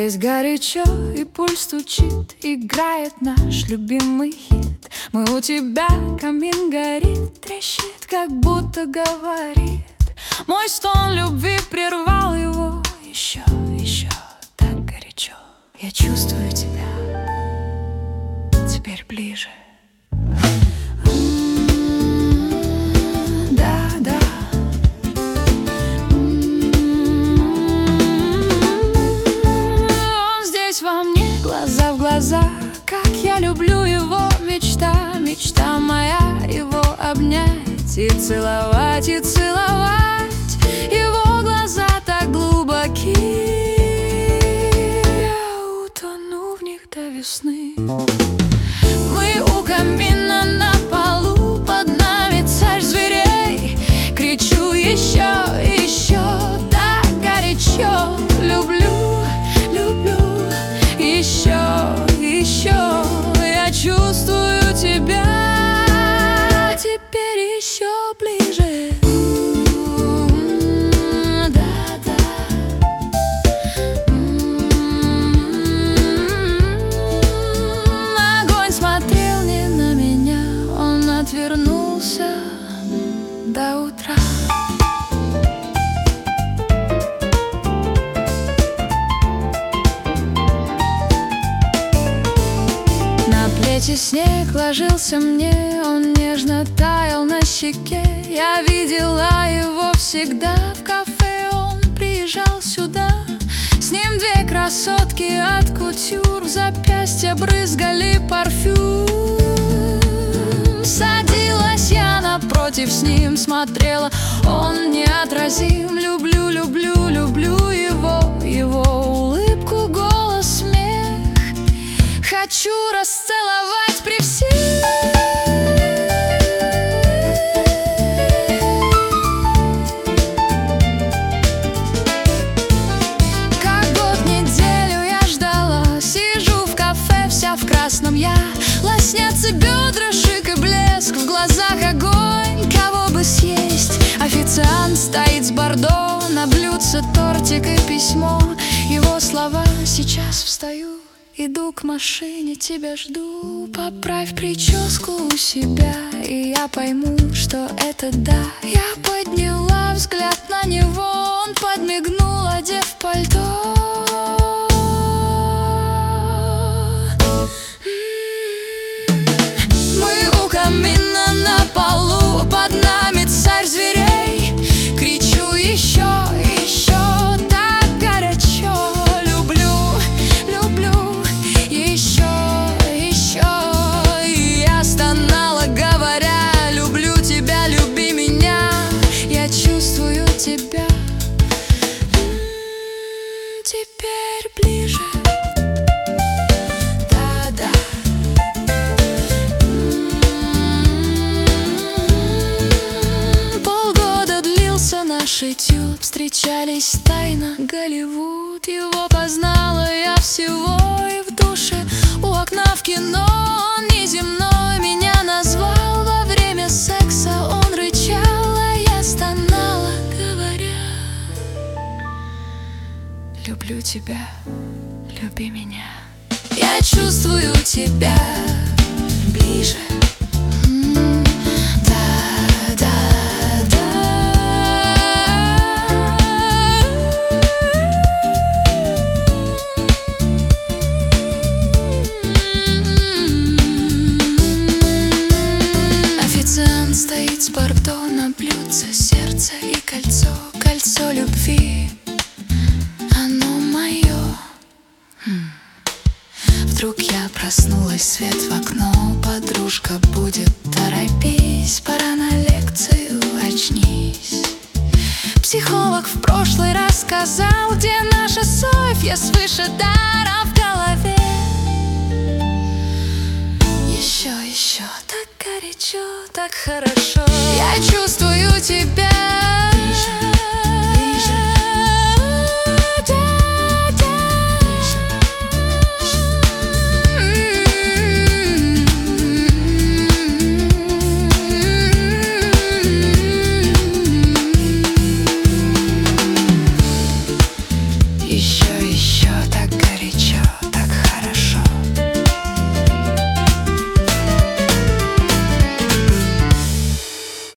Здесь горячо, и пульс стучит, играет наш любимый хит. Мы у тебя, камин горит, трещит, как будто говорит. Мой стон любви прервал его. Еще, еще так горячо. Я чувствую тебя теперь ближе. Глаза в глаза, как я люблю его, мечта, мечта моя, его обнять и целовать, и целовать. Его глаза так глубоки, я утону в них до весны. Мы у камина на полу, под нами царь зверей. Кричу еще, еще, так горячо, люблю. Еще, еще, я чувствую тебя теперь еще ближе. Да-да. Огонь смотрел не на меня, он отвернулся до утра. Снег ложился мне, он нежно таял на щеке. Я видела его всегда в кафе, он приезжал сюда. С ним две красотки от кутюр, в запястье брызгали парфюм. Садилась я напротив с ним, смотрела, он неотразим. Люблю, люблю, люблю его улыбку, голос, смех. Хочу расцеловать при всех. Как год, неделю я ждала, сижу в кафе вся в красном я. Лоснятся бедра, шик и блеск, в глазах огонь, кого бы съесть. Официант стоит с бордо, на блюдце тортик и письмо. Его слова: сейчас встаю, иду к машине, тебя жду. Поправь прическу у себя, и я пойму, что это да. Я подняла взгляд на него, он подмигнул, одев пальто. Мы у камина на полу, под нами царь зверей. Кричу еще, еще, так горячо, люблю, люблю. Еще, еще, и я стонала, говоря: люблю тебя, люби меня. Я чувствую тебя теперь ближе. Да-да. Полгода длился наш этюд, встречались тайно, Голливуд. Его познала я всего и в душе у окна в кино. Он неземной меня назвал, во время секса он рычал, а я стонала, говоря: люблю тебя, люби меня. Я чувствую тебя ближе. Стоит с бордо, на блюдце сердце и кольцо. Кольцо любви, оно мое. Вдруг я проснулась, свет в окно. Подружка будет: торопись, пора на лекцию, очнись. Психолог в прошлый раз сказал: где наша Софья с вышедаром в голове. Еще, еще, так горячо, так хорошо. Я чувствую тебя